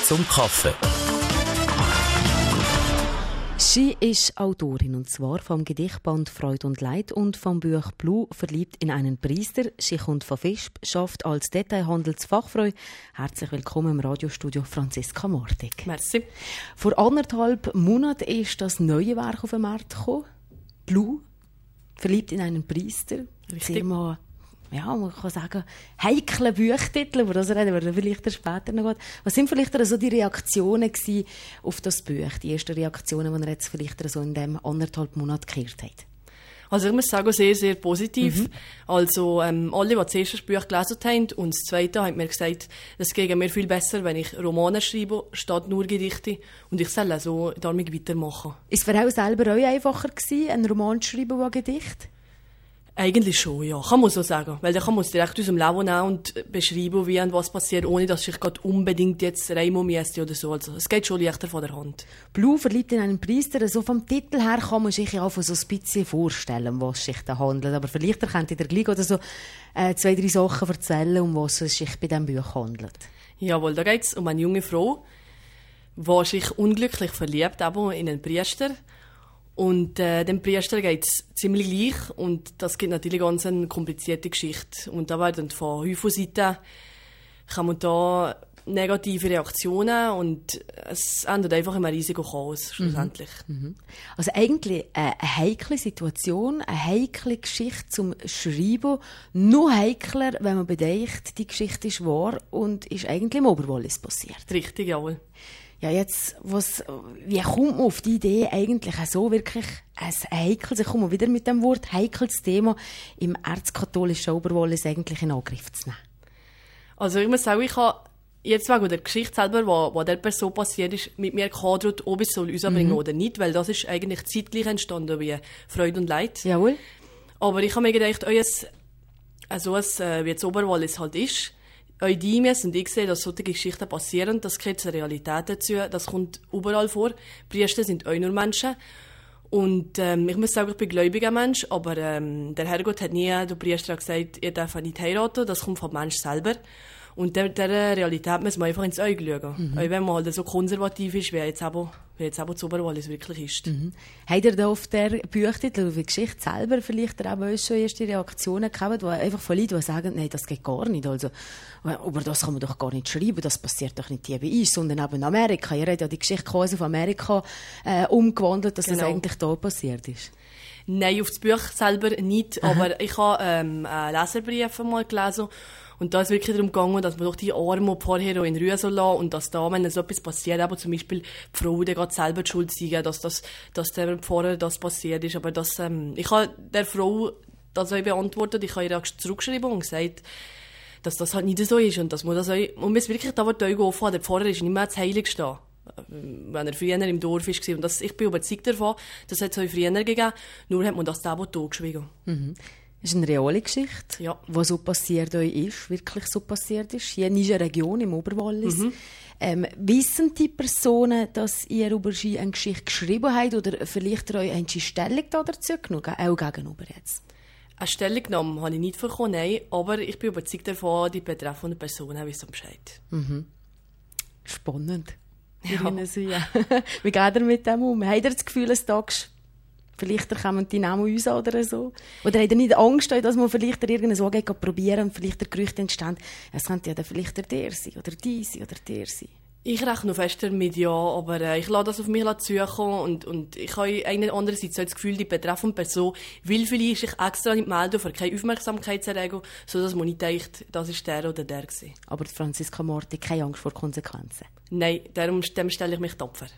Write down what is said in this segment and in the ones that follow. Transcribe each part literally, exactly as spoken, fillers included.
zum Kaffee. Sie ist Autorin, und zwar vom Gedichtband «Freude und Leid» und vom Buch «Blue, verliebt in einen Priester». Sie kommt von Visp, schafft als Detailhandelsfachfrau. Herzlich willkommen im Radiostudio Franziska Mordig. Merci. Vor anderthalb Monaten ist das neue Werk auf den Markt gekommen. «Blue, verliebt in einen Priester». Richtig. Mal, ja, man kann sagen, heikle Buchtitel, über das reden wir vielleicht später noch. Was sind vielleicht so die Reaktionen auf das Buch? Die ersten Reaktionen, die ihr jetzt vielleicht so in dem anderthalb Monat gekehrt habt? Also ich muss sagen, sehr, sehr positiv. Mhm. Also ähm, alle, die das erste Buch gelesen haben und das zweite, haben mir gesagt, es ginge mir viel besser, wenn ich Romane schreibe, statt nur Gedichte. Und ich soll so damit weitermachen. Ist es für euch selber euch einfacher gewesen, einen Roman zu schreiben oder ein Gedicht? Eigentlich schon, ja. Kann man so sagen. Weil dann kann man es direkt aus dem Leben nehmen und beschreiben, wie und was passiert, ohne dass ich gerade unbedingt jetzt reinmachen müsste oder so. Also es geht schon leichter von der Hand. «Blue, verliebt in einen Priester». So vom Titel her kann man sich ja auch so ein bisschen vorstellen, um was sich da handelt. Aber vielleicht könnt ihr gleich oder so äh, zwei, drei Sachen erzählen, um was es sich bei diesem Buch handelt. Jawohl, da geht es um eine junge Frau, die sich unglücklich verliebt, aber in einen Priester. Und äh, dem Priester geht es ziemlich gleich und das gibt natürlich ganz eine komplizierte Geschichte. Und da werden von Häufenseiten kann man da negative Reaktionen und es endet einfach in einem riesigen Chaos schlussendlich. Mhm. Also eigentlich eine heikle Situation, eine heikle Geschichte zum Schreiben. Noch heikler, wenn man bedenkt, die Geschichte ist wahr und ist eigentlich im Oberwallis passiert. Richtig, jawohl. Ja, jetzt, was, wie kommt man auf die Idee, eigentlich so wirklich ein heikles, ich komme wieder mit dem Wort, heikles Thema im erzkatholischen Oberwallis eigentlich in Angriff zu nehmen? Also ich muss sagen, ich habe jetzt wegen der Geschichte selber, was, was der Person passiert ist, mit mir gehadert, ob ich es rausbringen soll oder nicht, weil das ist eigentlich zeitgleich entstanden wie «Freude und Leid». Jawohl. Aber ich habe mir gedacht, oh, jetzt, also es, äh, wie das Oberwallis halt ist, euch die müssen und ich sehe, dass solche Geschichten passieren, das gehört zur Realität dazu, das kommt überall vor. Priester sind auch nur Menschen. Und ähm, ich muss sagen, ich bin ein gläubiger Mensch, aber ähm, der Herrgott hat nie, der Priester hat gesagt, ihr dürft nicht heiraten, das kommt vom Mensch selber. Und der, der Realität muss man einfach ins Auge schauen. Mhm. Auch wenn man halt so konservativ ist, wie jetzt aber, wie jetzt aber das Oberwallis wirklich ist. Mhm. Habt ihr da auf der Buchtitel, auf der Geschichte selber vielleicht auch schon erste Reaktionen gehabt, die einfach von Leuten, die sagen, nein, das geht gar nicht. Also, über das kann man doch gar nicht schreiben, das passiert doch nicht hier bei uns, sondern eben in Amerika. Ihr habt ja die Geschichte quasi auf Amerika äh, umgewandelt, dass genau. Das eigentlich da passiert ist. Nein, auf das Buch selber nicht, aha. Aber ich habe ähm, einen Leserbrief mal gelesen. Und da ist wirklich darum gegangen, dass man doch die Arme vorher in Ruhe so lassen und dass da, wenn so etwas passiert, aber zum Beispiel die Frau, die gerade selber die Schuld zeigen, dass, das, dass der Pfarrer das passiert ist. Aber das, ähm, ich habe der Frau das auch beantwortet, ich habe ihr zurückgeschrieben und gesagt, dass das halt nicht so ist und dass man das auch, man muss wirklich da die Augen offen haben, der Pfarrer ist nicht mehr das Heiligste, wenn er früher im Dorf war. Und das, ich bin überzeugt davon, das hat es auch früher gegeben, nur hat man das da aber totgeschwiegen. Mhm. Das ist eine reale Geschichte, ja. Was so passiert euch ist, wirklich so passiert ist, hier in dieser Region, im Oberwallis. Mhm. Ähm, wissen die Personen, dass ihr über sie eine Geschichte geschrieben habt oder vielleicht euch eine Stellung dazu genommen, auch gegenüber jetzt? Eine Stellungnahme habe ich nicht bekommen, nein, aber ich bin überzeugt davon, die betreffenden Personen wissen Bescheid. Mhm. Spannend. Ja. Wie geht ihr mit dem um? Habt ihr das Gefühl, es Tag vielleicht kommen die Namen uns an oder so? Oder habt ihr nicht Angst, dass man vielleicht irgendwo probieren und vielleicht der Gerücht entsteht, es könnte ja dann vielleicht der der sein, oder die sein, oder der sein? Ich rechne noch fest damit, ja, aber äh, ich lasse das auf mich zukommen und, und ich habe andererseits das Gefühl, die betreffende Person will vielleicht sich extra nicht melden, um keine Aufmerksamkeit zu erregen, sodass man nicht denkt, das ist der oder der gewesen. Aber Franziska Mordig, keine Angst vor Konsequenzen? Nein, darum dem stelle ich mich tapfer.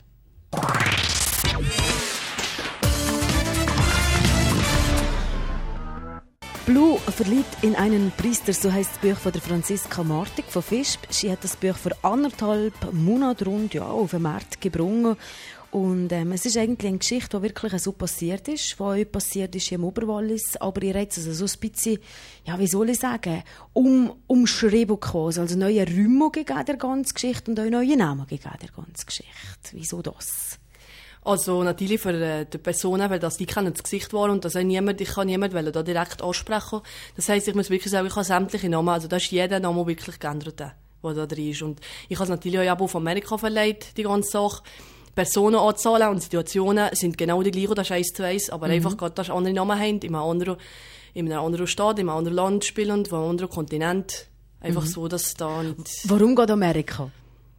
«Blue, verliebt in einen Priester», so heisst das Buch von der Franziska Mordig von Visp. Sie hat das Buch vor anderthalb Monaten rund ja, auf den Markt gebracht. Und ähm, es ist eigentlich eine Geschichte, die wirklich so passiert ist, die euch passiert ist im Oberwallis. Aber ihr habt es also so ein bisschen, ja, wie soll ich sagen, um, umschrieben quasi. Also neue Räume gegeben der ganzen Geschichte und auch neue Namen gegeben der ganzen Geschichte. Wieso das? Also natürlich für äh, die Personen, weil das die kennen das Gesicht war und das auch niemand, ich kann niemand da direkt ansprechen. Das heisst, ich muss wirklich sagen, ich habe sämtliche Namen, also da ist jeder Name wirklich geändert. was da drin ist. Und ich habe es natürlich auch auf Amerika verlegt, die ganze Sache. Personenanzahlen und Situationen sind genau die gleichen, das ist eins zu eins, aber mhm. einfach gerade, dass andere Namen haben, in einem anderen, in einem anderen Staat, in einem anderen Land spielen, in einem anderen Kontinent. Einfach mhm. so, dass da nicht... Warum geht Amerika?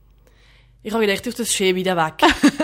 Ich habe gedacht, das ist schön wieder weg.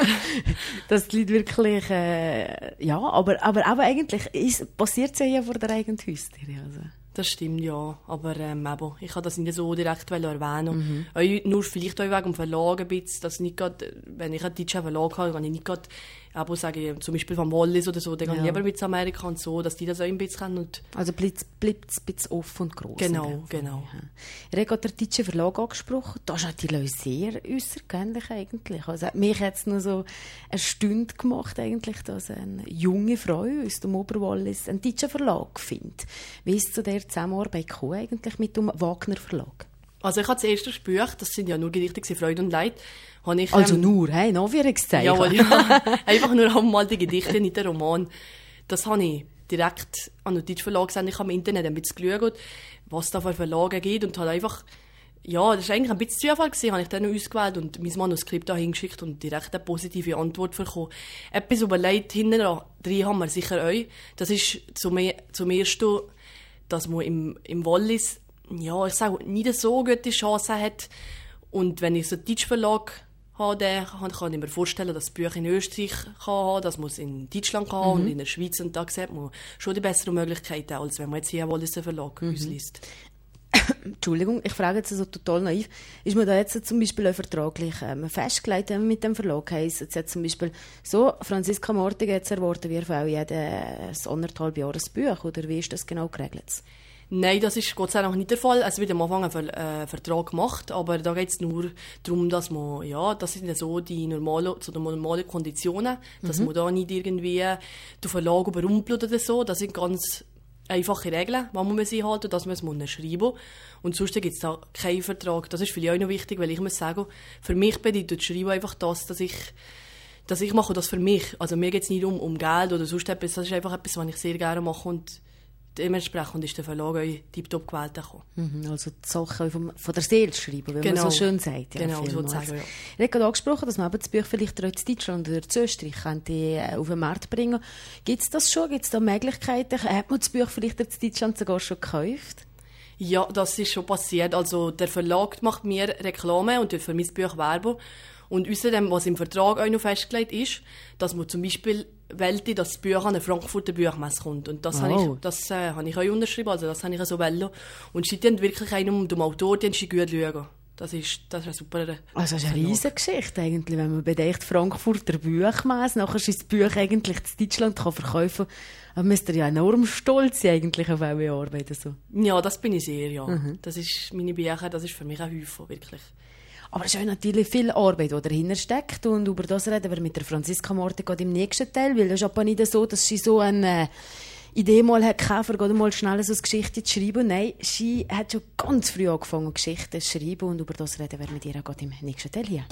Das liegt wirklich, äh, ja, aber, aber, aber eigentlich passiert es ja hier vor der eigenen Haustür. Also. Das stimmt, ja. Aber ähm, eben, ich wollte das nicht so direkt erwähnen. Mhm. Nur vielleicht auch wegen dem Verlag ein bisschen, dass nicht grad, wenn ich einen deutschen Verlag habe, kann ich nicht gerade eben sagen, zum Beispiel vom Wallis oder so, dann gehe ich lieber mit Amerika und so, dass die das auch ein bisschen kennen. Und also bleibt es ein bisschen offen und gross. Genau, genau. Ja. Er hat den deutschen Verlag angesprochen. Das ist natürlich sehr äussergewöhnlich eigentlich. Also mich hat es noch so eine Stunde gemacht eigentlich, dass eine junge Frau aus dem Oberwallis einen deutschen Verlag findet. Wie ist es zu der Zusammenarbeit gekommen eigentlich mit dem Wagner Verlag? Also ich habe das erste Buch, das sind ja nur Gedichte, Freude und Leid. Ich, also ähm, nur, hey, in Anführungszeichen. Ja, ja, einfach nur einmal die Gedichte, nicht der Roman. Das habe ich direkt an den deutschen Verlag gesagt. Ich habe im Internet ein bisschen geschaut, was da für Verlage gibt und habe einfach, ja, das war eigentlich ein bisschen Zufall gewesen, habe ich dann ausgewählt und mein Manuskript da hingeschickt und direkt eine positive Antwort bekommen. Etwas überlegt hinten drin haben wir sicher auch. Das ist zum, zum Ersten, dass man im, im Wallis, ja, ich sage, nicht so gute Chancen hat. Und wenn ich so einen deutschen Verlag habe, dann kann ich mir vorstellen, dass das Buch in Österreich kann haben, dass man es in Deutschland kann mhm. und in der Schweiz. Und da sieht man schon die besseren Möglichkeiten, als wenn man jetzt hier einen Walliser Verlag mhm. ausliest. Entschuldigung, ich frage jetzt so total naiv. Ist man da jetzt zum Beispiel auch vertraglich ähm, festgelegt mit dem Verlag? Heisst es jetzt zum Beispiel so, Franziska Martig jetzt erwarten wir für jedes anderthalb Jahre ein Buch, oder wie ist das genau geregelt? Nein, das ist Gott sei Dank nicht der Fall. Es wird am Anfang ein Ver- äh, Vertrag gemacht, aber da geht es nur darum, dass man, ja, das sind ja so die normalen, so die normalen Konditionen, dass mhm. man da nicht irgendwie den Verlag überrumpelt oder so. Das sind ganz einfache Regeln, die man sich halten, dass man es schreiben muss. Und sonst gibt es da keinen Vertrag. Das ist vielleicht auch noch wichtig, weil ich muss sagen, für mich bedeutet Schreiben einfach das, dass ich, dass ich mache das für mich. Also mir geht es nicht um, um Geld oder sonst etwas. Das ist einfach etwas, was ich sehr gerne mache und dementsprechend ist der Verlag auch tiptop gewählt gekommen. Mhm, also die Sachen vom, von der Seele schreiben, wie genau. man so schön sagt. Ja, genau, sozusagen, ja. Ich habe gerade angesprochen, dass man das Buch vielleicht auch in Deutschland oder in Österreich könnte auf den Markt bringen. Gibt es das schon? Gibt es da Möglichkeiten? Hat man das Buch vielleicht in Deutschland sogar schon gekauft? Ja, das ist schon passiert. Also der Verlag macht mir Reklame und für mein Buch Werbung. Und außerdem, was im Vertrag auch noch festgelegt ist, dass man zum Beispiel wollte, dass das Buch an eine Frankfurter Buchmesse kommt. Und das, oh. habe, ich, das äh, habe ich auch unterschrieben, also das habe ich so wollen. Und sie haben wirklich einen um den Autor, den sie gut schauen. Das ist, das ist eine super Also das ist eine riesige Geschichte eigentlich, wenn man bedenkt, Frankfurter Buchmesse, nachher ist das Buch eigentlich in Deutschland kann verkaufen kann. Aber müsst ihr ja enorm stolz sein eigentlich auf eure Arbeit. So. Ja, das bin ich sehr, ja. Mhm. Das ist meine Bücher, das ist für mich ein Häufchen, wirklich. Aber es ist auch natürlich viel Arbeit, die dahinter steckt. Und über das reden wir mit der Franziska Martig im nächsten Teil. Weil es ist aber nicht so, dass sie so eine Idee mal hat gehabt, gerade mal schnell so eine Geschichte zu schreiben. Nein, sie hat schon ganz früh angefangen, Geschichten zu schreiben. Und über das reden wir mit ihr gerade im nächsten Teil hier.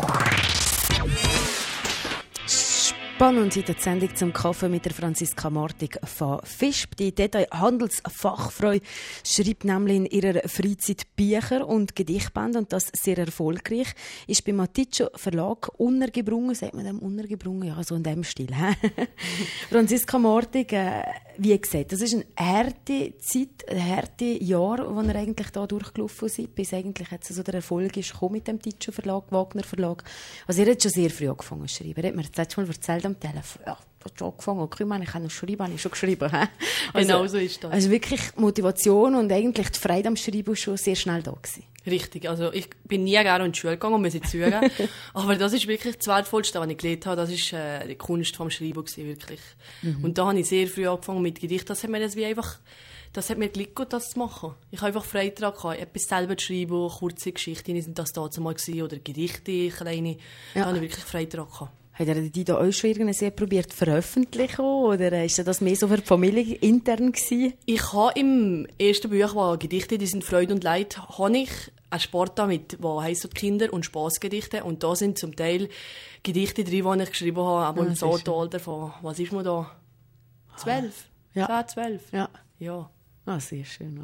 Spannend in der Sendung zum Kaffee mit der Franziska Martig von Fischb. Die Detailhandelsfachfrau schreibt nämlich in ihrer Freizeit Bücher und Gedichtbände und das sehr erfolgreich. Ist beim Maticcio Verlag untergebrungen, sagt man dem untergebrungen? Ja, so in dem Stil. Franziska Martig, äh, wie gesagt, das ist eine harte Zeit, ein harte Jahr, wo ihr eigentlich da durchgelaufen seid, bis eigentlich jetzt so der Erfolg ist gekommen mit dem Maticcio Verlag, Wagner Verlag. Also ihr habt schon sehr früh angefangen zu schreiben. Ihr habt mir das letzte Mal erzählt am Telefon. Ja, du hast schon angefangen. Okay, man, ich habe noch schreiben, habe ich schon geschrieben. Also, genau so ist das. Also wirklich Motivation und eigentlich die Freude am Schreiben schon sehr schnell da gewesen. Richtig. Also ich bin nie gerne in die Schule gegangen, muss ich zugeben. Aber das ist wirklich das Wertvollste, was ich gelernt habe. Das ist äh, die Kunst vom Schreiben gewesen, wirklich. Mhm. Und da habe ich sehr früh angefangen mit Gedichten. Das hat mir das wie einfach, das hat mir gelitten, das zu machen. Ich habe einfach Freude daran gehabt, etwas selber zu schreiben, kurze Geschichten, sind das dazu mal gewesen, oder Gedichte, kleine. Ja. Da habe ich wirklich Freude daran gehabt. Habt ihr die da auch schon irgendwie probiert zu veröffentlichen? Oder ist das mehr so für die Familie intern gewesen? Ich habe im ersten Buch, das Gedichte, die sind Freude und Leid, habe ich einen Sport damit, der heisst Kinder- und Spassgedichte. Und da sind zum Teil Gedichte drin, die ich geschrieben habe, aber ja, im Zeitalter von, was ist man da? Zwölf? Ja. Zehn, zwölf? Ja. Ja. Ah, sehr schön. Also,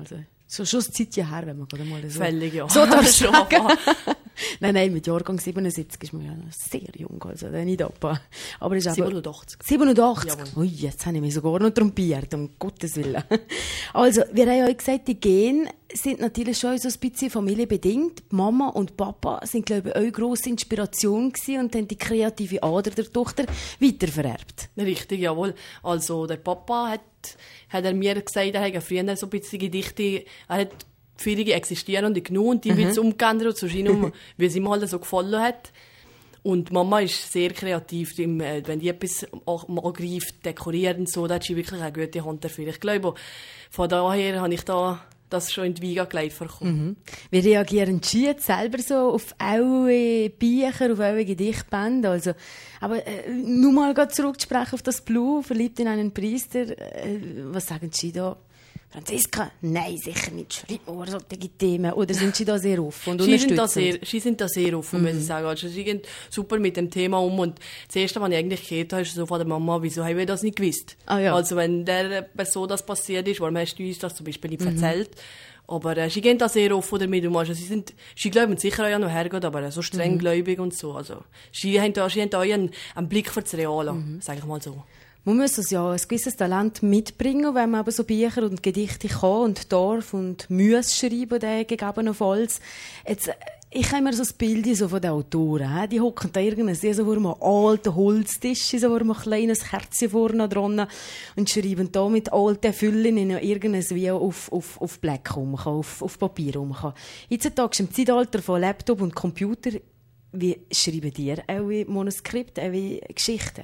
So schon ein Zeitchen her, wenn man gerade mal so... Völlig, ja. So darf ich sagen. Nein, nein, mit Jahrgang siebenundsiebzig ist man ja noch sehr jung, also der nicht ab. Aber ist siebenundachtzig. siebenundachtzig? Ui, jetzt habe ich mich sogar noch trompiert, um Gottes Willen. Also, wir haben ja gesagt, die Gene sind natürlich schon so ein bisschen familienbedingt. Die Mama und Papa sind, glaube ich, auch grosse Inspiration gewesen und haben die kreative Ader der Tochter weitervererbt. Richtig, jawohl. Also, der Papa hat, hat er mir gesagt, er hat früher so ein bisschen Gedichte, er hat viele existieren und genug und die mhm. wird es umgeändert, so scheinen, wie es ihm halt so gefallen hat. Und Mama ist sehr kreativ, wenn die etwas angreift, dekoriert und so, da hat sie wirklich eine gute Hand dafür. Ich glaube, von daher habe ich da das schon in die Wiege gelegt bekommen. Mhm. Wie reagieren Sie jetzt selber so auf eure Bücher, auf eure Gedichtbände? Also, aber äh, nur mal zurückzusprechen auf das Blue, verliebt in einen Priester. Äh, was sagen Sie da? Franziska, nein, sicher nicht. Schreib mal solche Themen. Oder sind Sie da sehr offen und sie unterstützend? Sind da sehr, sie sind da sehr offen, mhm. muss ich sagen. Also, sie gehen super mit dem Thema um. Und das Erste, was ich eigentlich gehört habe, ist so von der Mama, wieso haben wir das nicht gewusst? Ah, ja. Also, wenn der Person das passiert ist, warum hast du uns das zum Beispiel nicht mhm. erzählt? Aber äh, sie gehen da sehr offen damit um. Also, sie sind, sie glauben sicher auch ja noch hergeht, aber so streng mhm. gläubig und so. Also, sie haben da, sie haben da einen, einen Blick für das Reale, mhm. sage ich mal so. Man muss also ja ein gewisses Talent mitbringen, wenn man aber so Bücher und Gedichte kann und darf und muss schreiben, der gegebenenfalls. Jetzt, ich habe mir so ein Bild so von den Autoren. Die hocken da irgendwie so vor einem alten Holztisch, so vor einem kleines Kerzchen vorne dran und schreiben da mit alten Füllen in irgendwas wie auf, auf, auf Black rum, auf, auf Papier rum. Heutzutage im Zeitalter von Laptop und Computer, wie schreiben dir eure Manuskripte, eure Geschichten?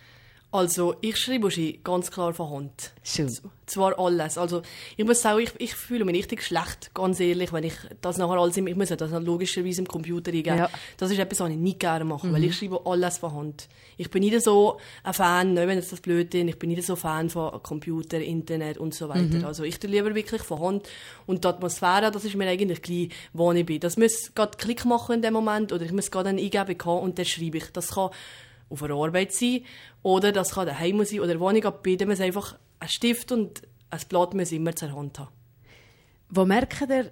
Also, ich schreibe sie ganz klar von Hand. Schön. Zwar alles. Also, ich muss sagen, ich, ich fühle mich richtig schlecht, ganz ehrlich, wenn ich das nachher alles, ich muss das logischerweise im Computer eingeben. Ja. Das ist etwas, was ich nicht gerne mache, mhm. weil ich schreibe alles von Hand. Ich bin nicht so ein Fan, wenn jetzt das blöd ist, ich bin nicht so Fan von Computer, Internet und so weiter. Mhm. Also, ich tue lieber wirklich von Hand. Und die Atmosphäre, das ist mir eigentlich gleich, wo ich bin. Das muss gerade Klick machen in dem Moment, oder ich muss gerade eine Eingebung haben und dann schreibe ich. Das kann auf der Arbeit sein, oder das kann daheim sein, oder wo ich bin, dann muss einfach ein Stift und ein Blatt muss immer zur Hand haben. Wo merkt ihr,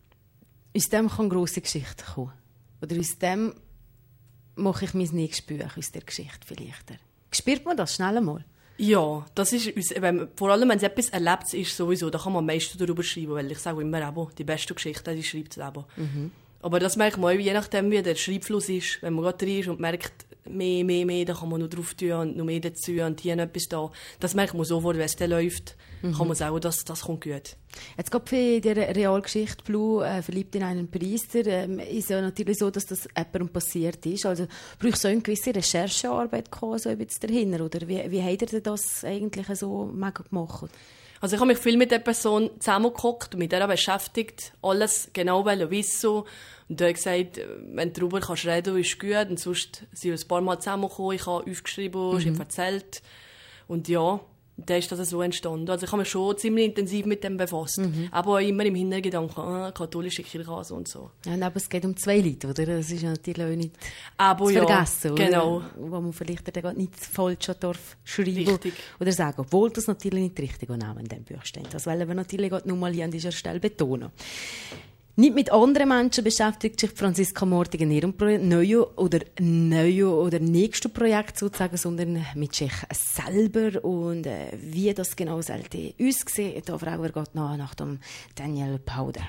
aus dem kann grosse Geschichte kommen? Oder aus dem mache ich mein nächstes Buch, aus der Geschichte vielleicht? Spürt man das schnell einmal? Ja, das ist, wenn, vor allem wenn es etwas erlebt ist, sowieso, da kann man am meisten darüber schreiben, weil ich sage immer, eben, die beste Geschichte, die schreibt es eben. Mhm. Aber das merkt man auch, je nachdem, wie der Schreibfluss ist. Wenn man gerade drin ist und merkt, mehr, mehr, mehr, da kann man noch drauf tun und noch mehr dazu und hier noch etwas da. Das merkt man sofort, wenn es dann läuft, mhm. kann man sagen, das, das kommt gut. Jetzt gerade für die Realgeschichte Blue, äh, verliebt in einen Priester, ähm, ist ja natürlich so, dass das jemandem passiert ist. Also braucht so eine gewisse Recherchearbeit gehabt, so ein bisschen dahinter, oder wie, wie habt ihr das eigentlich so mega gemacht? Also ich habe mich viel mit der Person zusammengeguckt und mit der beschäftigt, alles genau wissen. Und er hat gesagt, wenn du darüber kannst reden, ist gut. Und sonst sind wir ein paar Mal zusammengekommen, ich habe aufgeschrieben, mhm. ich habe erzählt. Und ja, dann ist das so entstanden. Also ich habe mich schon ziemlich intensiv mit dem befasst. Mhm. Aber auch immer im Hintergedanken, ah, katholische Kirche also und so. Ja, aber es geht um zwei Leute, oder? Das ist natürlich auch nicht aber zu ja, vergessen, genau. Oder? Wo man vielleicht nicht falsch darf schreiben richtig. Oder sagen, obwohl das natürlich nicht richtig ist, in diesem Buch steht. Das wollen wir natürlich nur mal hier an dieser Stelle betonen. Nicht mit anderen Menschen beschäftigt sich Franziska Mortig in ihrem Projekt, neuen oder neuen oder nächsten Projekt sozusagen, sondern mit sich selber und äh, wie das genau sollte aussehen. Da fragen wir Gott nach, nach dem Daniel Pauder.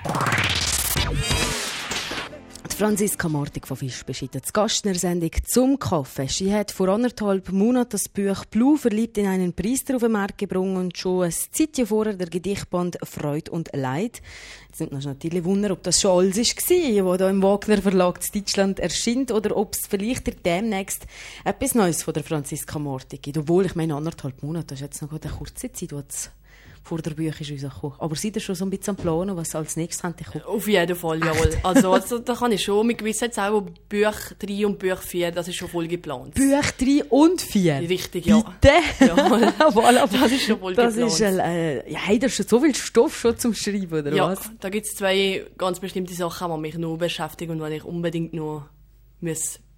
Franziska Mortig von Fisch beschreitet die Gastner-Sendung «Zum Kaffee». Sie hat vor anderthalb Monaten das Buch «Blue, verliebt in einen Priester» auf den Markt gebracht und schon ein Zeitchen vorher der Gedichtband «Freude und Leid». Jetzt nimmt man sich natürlich Wunder, ob das schon alles war, was da im Wagner Verlag in Deutschland erscheint, oder ob es vielleicht demnächst etwas Neues von der Franziska Mortig gibt. Obwohl, ich meine, anderthalb Monate, das ist jetzt noch eine kurze Zeit, wo es vor der Bücher ist rausgekommen. Aber seid ihr schon so ein bisschen am Planen, was als nächstes kommt? Auf jeden Fall, jawohl. Also, also da kann ich schon mit Gewissheit sagen, Buch drei und Buch vier, das ist schon voll geplant. Buch drei und vier? Richtig, ja. Bitte? Jawohl. voilà, das ist schon voll das geplant. Ist, äh, ja, habt ihr schon so viel Stoff schon zum Schreiben, oder ja, was? Da gibt es zwei ganz bestimmte Sachen, die mich noch beschäftigen und die ich unbedingt noch muss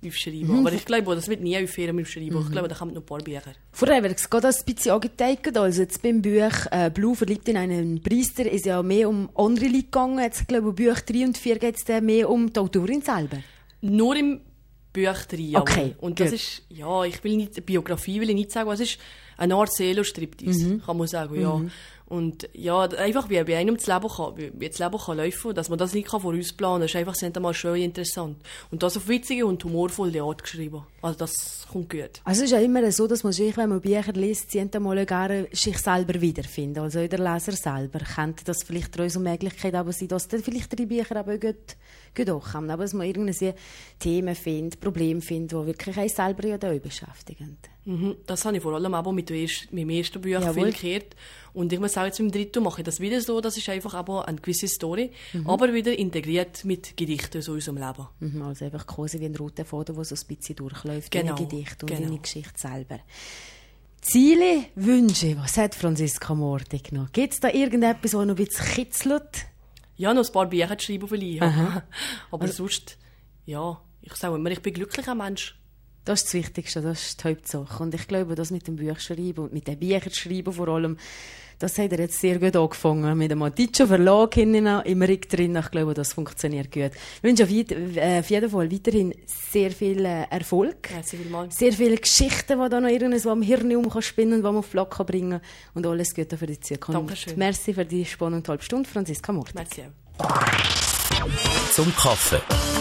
aufschreiben. Mhm. Aber ich glaube, das wird nie aufhören mit dem Schreiben. Mhm. Ich glaube, da kommen noch ein paar Bücher. Vorher wird es gerade ein bisschen angezeigt. Also jetzt beim Buch äh, «Blue verliebt in einen Priester» ist ja mehr um andere Leute gegangen. Jetzt, glaube ich, Bücher drei und vier geht es mehr um die Autorin selber. Nur im Buch drei. Okay, und das gut. ist, ja, ich will nicht, Biografie will ich nicht sagen, es ist eine Art Seelenstriptease, mhm. kann man sagen, ja. Mhm. Und ja, einfach wie bei einem das Leben kann, wie das Leben kann laufen, dass man das nicht vorausplanen kann, das ist einfach das einmal schön interessant. Und das auf witzige und humorvolle Art geschrieben. Also das kommt gut. Also es ist ja immer so, dass man sich, wenn man Bücher liest, einmal gerne sich selber wiederfindet. Also der Leser selber kennt das vielleicht eine Möglichkeit, aber sie das dann vielleicht drei Bücher aber gut, gut auch haben. Aber dass man irgendwie Themen findet, Probleme findet, die wirklich einen selber ja da beschäftigen. Mhm, das habe ich vor allem aber mit, mit dem ersten Buch Jawohl. viel gehört. Und ich muss sagen, jetzt mit dem dritten mache ich das wieder so, das ist einfach aber eine gewisse Story, mhm. aber wieder integriert mit Gedichten so in unserem Leben. Mhm, also einfach quasi wie ein roter Faden, der so ein bisschen durchläuft, genau. in ein Gedicht und genau. in eine Geschichte selber. Ziele, Wünsche, was hat Franziska Mordig noch? Gibt es da irgendetwas, das noch ein bisschen kitzelt? Ja, noch ein paar Bücher zu schreiben vielleicht. Ja. Aber also, sonst, ja, ich sage immer, ich bin glücklicher Mensch. Das ist das Wichtigste, das ist die Hauptsache. Und ich glaube, das mit dem Buchschreiben und mit den Büchern schreiben vor allem, das hat er jetzt sehr gut angefangen. Mit dem Adiccio Verlag hinten im Rig drin. Ich glaube, das funktioniert gut. Ich wünsche auf jeden Fall weiterhin sehr viel Erfolg. Ja, sehr, viel sehr viele Geschichten, die da noch irgendwas am Hirn umspinnen kann, die man auf Blatt bringen kann. Und alles Gute für die Zukunft. Dankeschön. Merci für die spannende halbe Stunde, Franziska Mordig. Merci auch. Zum Kaffee.